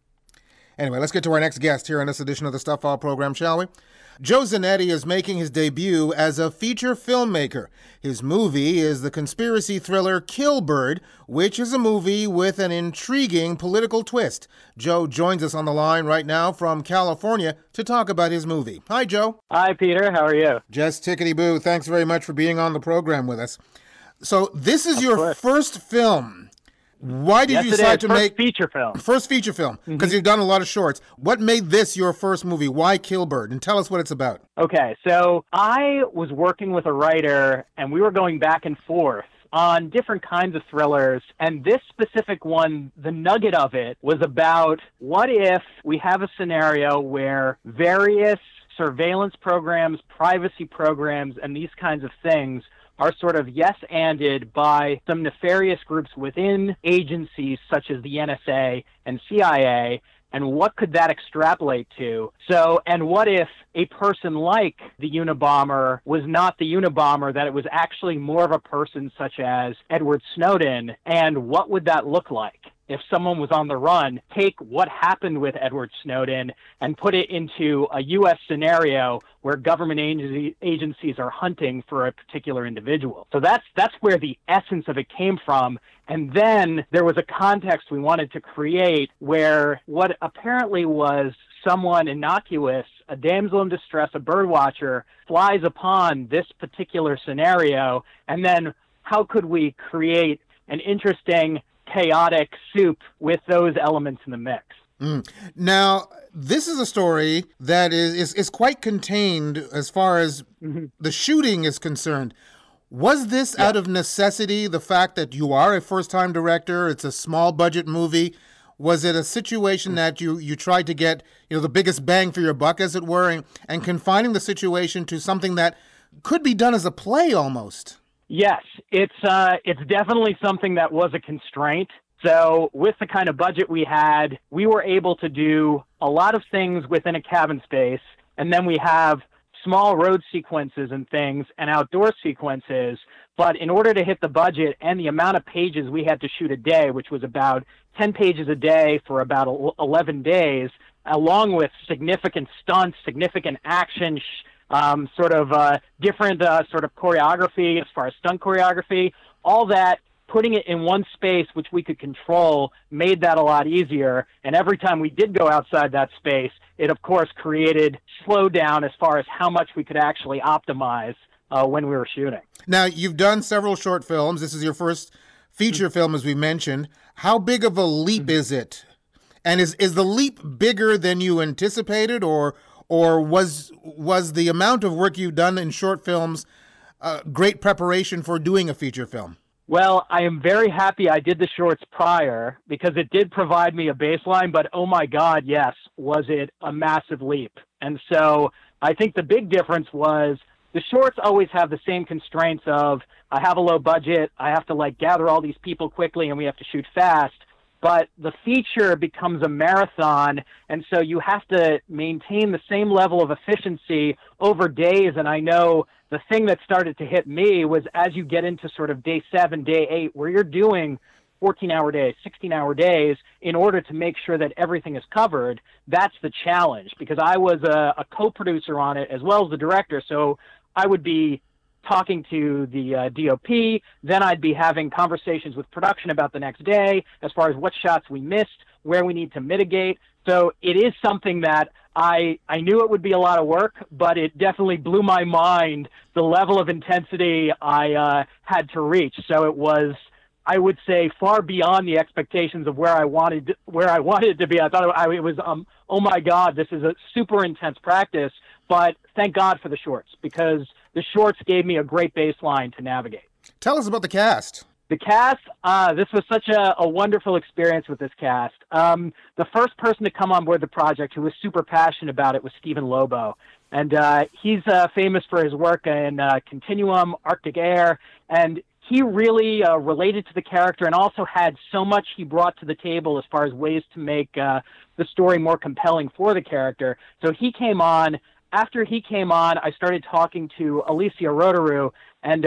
D: Anyway, let's get to our next guest here on this edition of the Stuff File program, shall we? Joe Zanetti is making his debut as a feature filmmaker. His movie is the conspiracy thriller Kill Bird, which is a movie with an intriguing political twist. Joe joins us on the line right now from California to talk about his movie. Hi, Joe.
G: Hi, Peter. How are you?
D: Just tickety-boo. Thanks very much for being on the program with us. So this is your first film. Why did you decide to make
G: feature film?
D: First feature film, because you've done a lot of shorts. What made this your first movie? Why Kill Bird? And tell us what it's about.
G: Okay, so I was working with a writer, and we were going back and forth on different kinds of thrillers, and this specific one, the nugget of it, was about what if we have a scenario where various surveillance programs, privacy programs, and these kinds of things are sort of yes-anded by some nefarious groups within agencies such as the NSA and CIA, and what could that extrapolate to? So, and what if a person like the Unabomber was not the Unabomber, that it was actually more of a person such as Edward Snowden, and what would that look like? If someone was on the run, take what happened with Edward Snowden and put it into a U.S. scenario where government agencies are hunting for a particular individual. So that's where the essence of it came from. And then there was a context we wanted to create where what apparently was someone innocuous, a damsel in distress, a bird watcher, flies upon this particular scenario. And then how could we create an interesting chaotic soup with those elements in the mix?
D: Now, this is a story that is quite contained as far as the shooting is concerned. Was this out of necessity, the fact that you are a first-time director, it's a small-budget movie? Was it a situation that you tried to get the biggest bang for your buck, as it were, and confining the situation to something that could be done as a play almost?
G: Yes, it's definitely something that was a constraint. So with the kind of budget we had, we were able to do a lot of things within a cabin space, and then we have small road sequences and things and outdoor sequences. But in order to hit the budget and the amount of pages we had to shoot a day, which was about 10 pages a day for about 11 days, along with significant stunts, significant action, different sort of choreography as far as stunt choreography, all that. Putting it in one space, which we could control, made that a lot easier. And every time we did go outside that space, it, of course, created slowdown as far as how much we could actually optimize when we were shooting.
D: Now, you've done several short films. This is your first feature film, as we mentioned. How big of a leap is it? And is the leap bigger than you anticipated, or was the amount of work you've done in short films great preparation for doing a feature film?
G: Well, I am very happy I did the shorts prior because it did provide me a baseline, but oh my God, yes, was it a massive leap. And so I think the big difference was the shorts always have the same constraints of I have a low budget, I have to gather all these people quickly, and we have to shoot fast. But the feature becomes a marathon, and so you have to maintain the same level of efficiency over days. And I know the thing that started to hit me was as you get into sort of day 7, day 8, where you're doing 14-hour days, 16-hour days in order to make sure that everything is covered, that's the challenge. Because I was a co-producer on it as well as the director, so I would be talking to the DOP, then I'd be having conversations with production about the next day as far as what shots we missed, where we need to mitigate. So it is something that I knew it would be a lot of work, but it definitely blew my mind the level of intensity I had to reach. So it was, I would say, far beyond the expectations of where I wanted it to be. I thought it was, oh my God, this is a super intense practice. But thank God for the shorts, because the shorts gave me a great baseline to navigate.
D: Tell us about the cast.
G: The cast, this was such a wonderful experience with this cast. The first person to come on board the project who was super passionate about it was Stephen Lobo. And he's famous for his work in Continuum, Arctic Air, and he really related to the character and also had so much he brought to the table as far as ways to make the story more compelling for the character. So he came on. After he came on, I started talking to Alicia Rotaru, and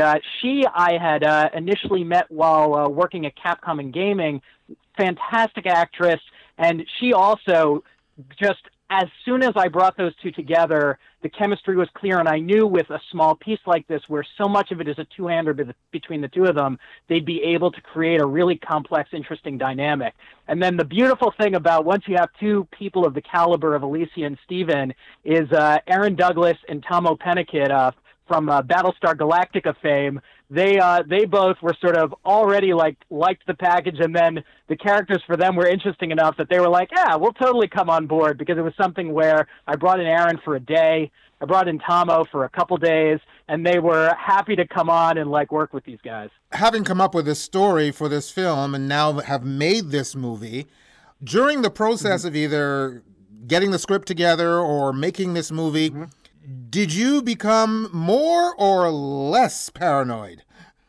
G: I had initially met while working at Capcom and Gaming. Fantastic actress, and she also just, as soon as I brought those two together, the chemistry was clear, and I knew with a small piece like this, where so much of it is a two-hander between the two of them, they'd be able to create a really complex, interesting dynamic. And then the beautiful thing about once you have two people of the caliber of Alicia and Steven is Aaron Douglas and Tomo Pennikid from Battlestar Galactica fame. They both were sort of already liked the package, and then the characters for them were interesting enough that they were like, yeah, we'll totally come on board, because it was something where I brought in Aaron for a day, I brought in Tomo for a couple days, and they were happy to come on and work with these guys.
D: Having come up with this story for this film and now have made this movie, during the process of either getting the script together or making this movie, did you become more or less paranoid?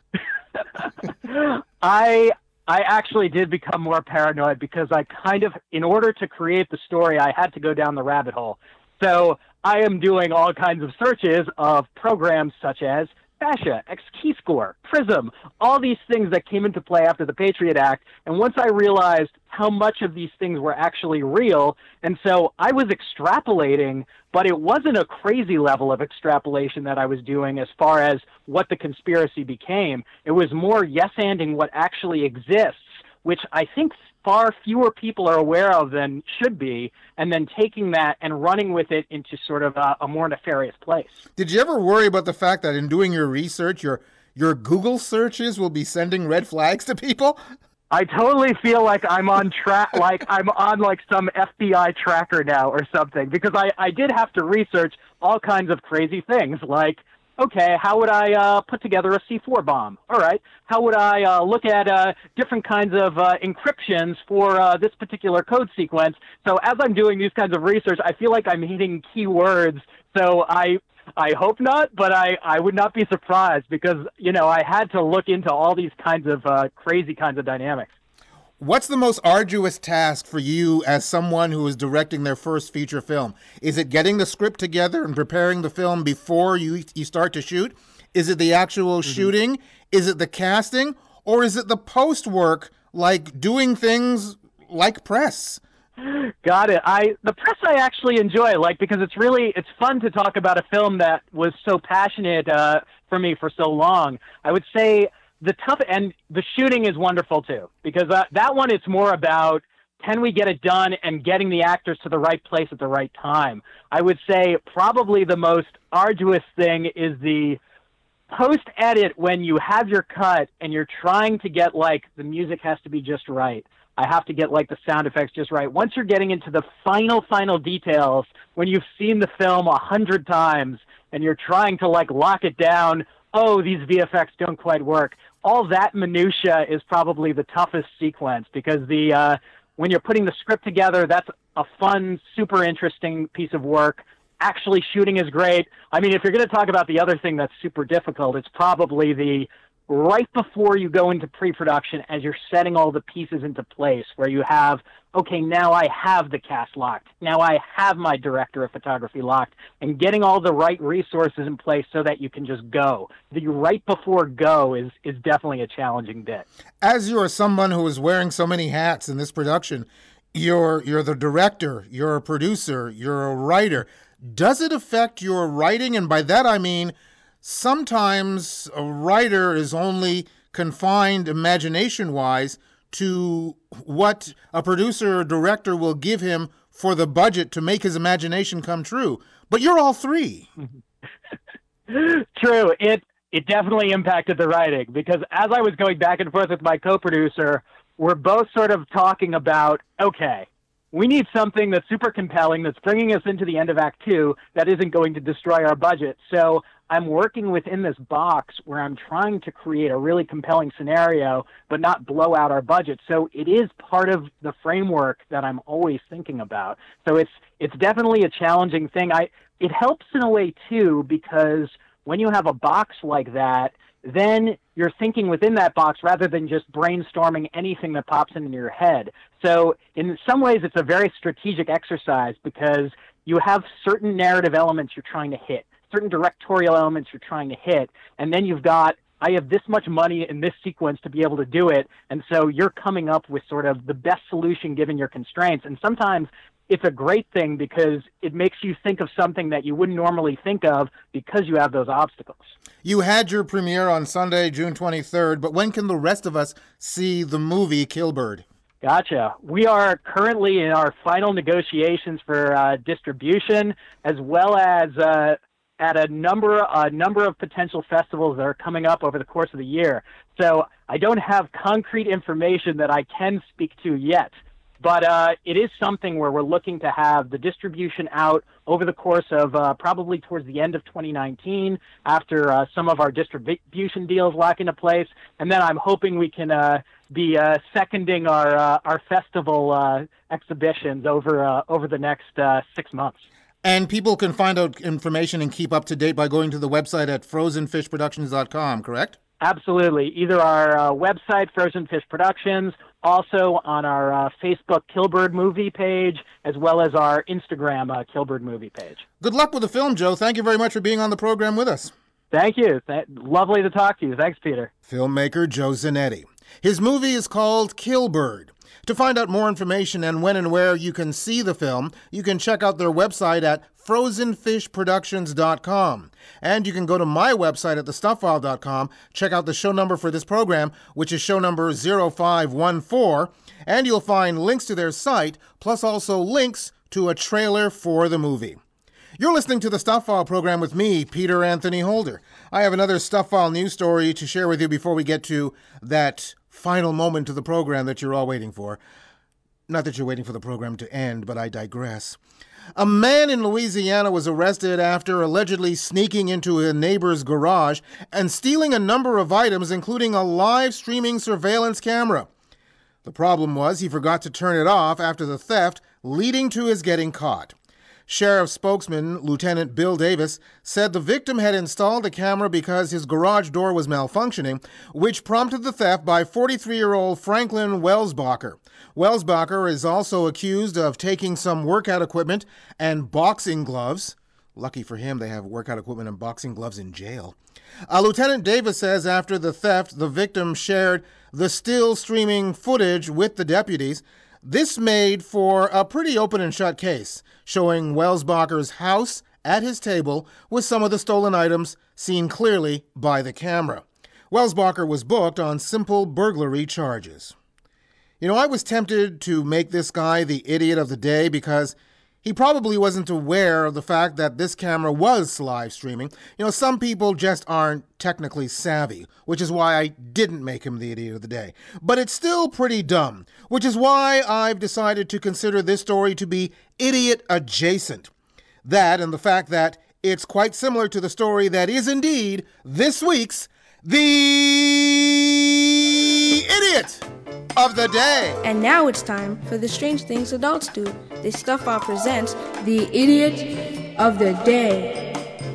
G: I actually did become more paranoid, because I kind of, in order to create the story, I had to go down the rabbit hole. So I am doing all kinds of searches of programs such as Fascia, X-Keyscore, Prism, all these things that came into play after the Patriot Act. And once I realized how much of these things were actually real, and so I was extrapolating, but it wasn't a crazy level of extrapolation that I was doing as far as what the conspiracy became. It was more yes-anding what actually exists, which I think far fewer people are aware of than should be, and then taking that and running with it into sort of a more nefarious place.
D: Did you ever worry about the fact that in doing your research, your Google searches will be sending red flags to people?
G: I totally feel like I'm on track, I'm on some FBI tracker now or something, because I did have to research all kinds of crazy things, like, okay, how would I put together a C4 bomb? All right, how would I look at different kinds of encryptions for this particular code sequence? So as I'm doing these kinds of research, I feel like I'm hitting keywords. So I hope not, but I would not be surprised, because, I had to look into all these kinds of crazy kinds of dynamics.
D: What's the most arduous task for you as someone who is directing their first feature film? Is it getting the script together and preparing the film before you start to shoot? Is it the actual shooting? Is it the casting? Or is it the post work, like doing things like press?
G: Got it. The press I actually enjoy, because it's fun to talk about a film that was so passionate for me for so long. I would say and the shooting is wonderful too, because that one it's more about, can we get it done and getting the actors to the right place at the right time. I would say probably the most arduous thing is the post-edit, when you have your cut and you're trying to get, the music has to be just right. I have to get, the sound effects just right. Once you're getting into the final details, when you've seen the film 100 times and you're trying to, lock it down, these VFX don't quite work. All that minutia is probably the toughest sequence, because when you're putting the script together, that's a fun, super interesting piece of work. Actually shooting is great. I mean, if you're going to talk about the other thing that's super difficult, it's probably the right before you go into pre-production, as you're setting all the pieces into place, where you have, okay, now I have the cast locked. Now I have my director of photography locked, and getting all the right resources in place so that you can just go. The right before go is definitely a challenging bit.
D: As you are someone who is wearing so many hats in this production, you're the director, you're a producer, you're a writer. Does it affect your writing? And by that I mean, sometimes a writer is only confined imagination-wise to what a producer or director will give him for the budget to make his imagination come true. But you're all three.
G: True. It definitely impacted the writing, because as I was going back and forth with my co-producer, we're both sort of talking about, okay, we need something that's super compelling, that's bringing us into the end of Act 2, that isn't going to destroy our budget. So I'm working within this box where I'm trying to create a really compelling scenario, but not blow out our budget. So it is part of the framework that I'm always thinking about. So it's definitely a challenging thing. It helps in a way too, because when you have a box like that, then you're thinking within that box rather than just brainstorming anything that pops into your head. So in some ways, it's a very strategic exercise, because you have certain narrative elements you're trying to hit, certain directorial elements you're trying to hit, and then you've got, I have this much money in this sequence to be able to do it, and so you're coming up with sort of the best solution given your constraints. And sometimes it's a great thing, because it makes you think of something that you wouldn't normally think of, because you have those obstacles.
D: You had your premiere on Sunday, June 23rd, but when can the rest of us see the movie Kill Bird?
G: Gotcha. We are currently in our final negotiations for distribution, as well as at a number of potential festivals that are coming up over the course of the year. So I don't have concrete information that I can speak to yet, but it is something where we're looking to have the distribution out over the course of probably towards the end of 2019, after some of our distribution deals lock into place. And then I'm hoping we can be seconding our festival exhibitions over the next 6 months.
D: And people can find out information and keep up to date by going to the website at frozenfishproductions.com, correct?
G: Absolutely. Either our website, Frozen Fish Productions, also on our Facebook Kill Bird movie page, as well as our Instagram Kill Bird movie page.
D: Good luck with the film, Joe. Thank you very much for being on the program with us.
G: Thank you. Lovely to talk to you. Thanks, Peter.
D: Filmmaker Joe Zanetti. His movie is called Kill Bird. To find out more information and when and where you can see the film, you can check out their website at frozenfishproductions.com. And you can go to my website at thestuffile.com, check out the show number for this program, which is show number 0514, and you'll find links to their site, plus also links to a trailer for the movie. You're listening to the Stuff File program with me, Peter Anthony Holder. I have another Stuff File news story to share with you before we get to that final moment of the program that you're all waiting for. Not that you're waiting for the program to end, but I digress. A man in Louisiana was arrested after allegedly sneaking into a neighbor's garage and stealing a number of items, including a live streaming surveillance camera. The problem was he forgot to turn it off after the theft, leading to his getting caught. Sheriff spokesman Lieutenant Bill Davis said the victim had installed a camera because his garage door was malfunctioning, which prompted the theft by 43-year-old Franklin Welsbacher. Welsbacher is also accused of taking some workout equipment and boxing gloves. Lucky for him, they have workout equipment and boxing gloves in jail. Lieutenant Davis says after the theft, the victim shared the still streaming footage with the deputies. This made for a pretty open and shut case, showing Welsbacher's house at his table with some of the stolen items seen clearly by the camera. Welsbacher was booked on simple burglary charges. You know, I was tempted to make this guy the idiot of the day because he probably wasn't aware of the fact that this camera was live streaming. You know, some people just aren't technically savvy, which is why I didn't make him the idiot of the day. But it's still pretty dumb, which is why I've decided to consider this story to be idiot adjacent. That and the fact that it's quite similar to the story that is indeed this week's The Idiot of the Day.
N: And now it's time for the Strange Things Adults Do. The Stuff File presents The Idiot of the Day.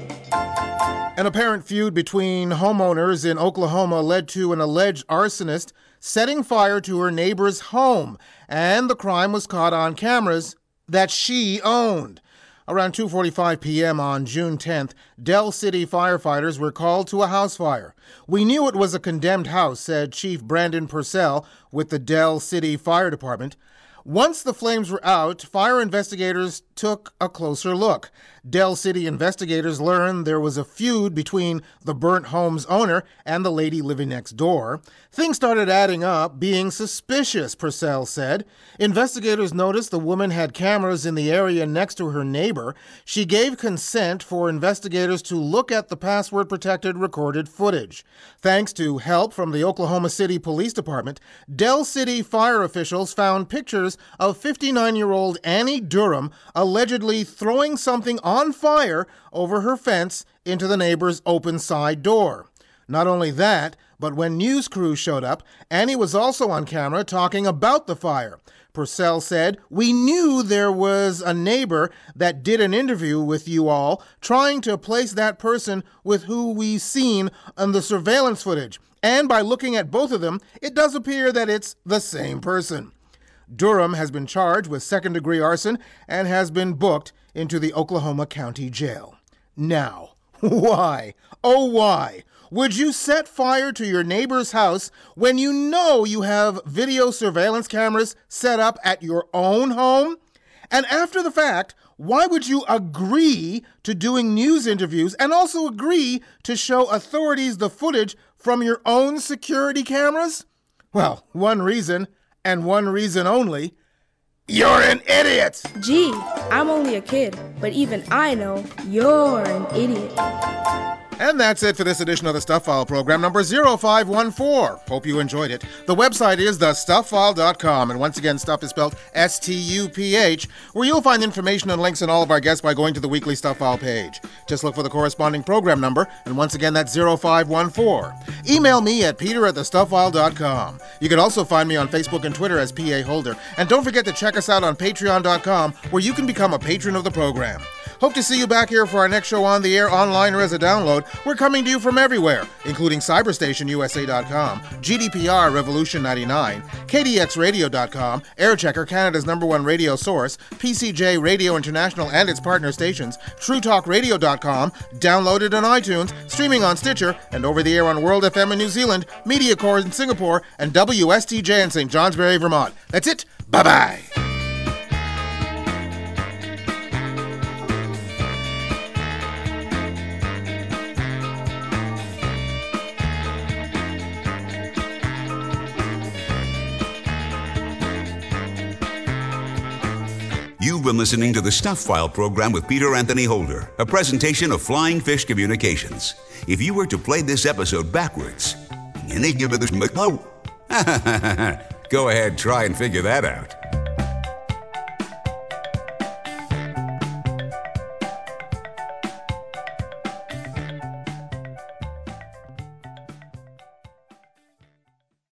D: An apparent feud between homeowners in Oklahoma led to an alleged arsonist setting fire to her neighbor's home, and the crime was caught on cameras that she owned. Around 2:45 p.m. on June 10th, Del City firefighters were called to a house fire. "We knew it was a condemned house," said Chief Brandon Purcell with the Del City Fire Department. Once the flames were out, fire investigators took a closer look. Del City investigators learned there was a feud between the burnt home's owner and the lady living next door. Things started adding up, being suspicious, Purcell said. Investigators noticed the woman had cameras in the area next to her neighbor. She gave consent for investigators to look at the password-protected recorded footage. Thanks to help from the Oklahoma City Police Department, Del City fire officials found pictures of 59-year-old Annie Durham allegedly throwing something on fire over her fence into the neighbor's open side door. Not only that, but when news crews showed up, Annie was also on camera talking about the fire. Purcell said, "We knew there was a neighbor that did an interview with you all, trying to place that person with who we've seen on the surveillance footage. And by looking at both of them, it does appear that it's the same person." Durham has been charged with second-degree arson and has been booked into the Oklahoma County Jail. Now, why, oh why, would you set fire to your neighbor's house when you know you have video surveillance cameras set up at your own home? And after the fact, why would you agree to doing news interviews and also agree to show authorities the footage from your own security cameras? Well, one reason, and one reason only: you're an idiot!
N: Gee, I'm only a kid, but even I know you're an idiot.
D: And that's it for this edition of the Stuff File program, number 0514. Hope you enjoyed it. The website is thestufffile.com, and once again, stuff is spelled S-T-U-P-H, where you'll find information and links on all of our guests by going to the weekly Stuff File page. Just look for the corresponding program number, and once again, that's 0514. Email me at peter@thestufffile.com. You can also find me on Facebook and Twitter as P.A. Holder. And don't forget to check us out on patreon.com, where you can become a patron of the program. Hope to see you back here for our next show on the air, online, or as a download. We're coming to you from everywhere, including CyberstationUSA.com, GDPR Revolution 99, KDXRadio.com, Airchecker, Canada's #1 radio source, PCJ Radio International and its partner stations, TrueTalkRadio.com, downloaded on iTunes, streaming on Stitcher, and over the air on World FM in New Zealand, MediaCore in Singapore, and WSTJ in St. Johnsbury, Vermont. That's it. Bye-bye.
C: You've been listening to the Stuff File program with Peter Anthony Holder, a presentation of Flying Fish Communications. If you were to play this episode backwards, go ahead, try and figure that out.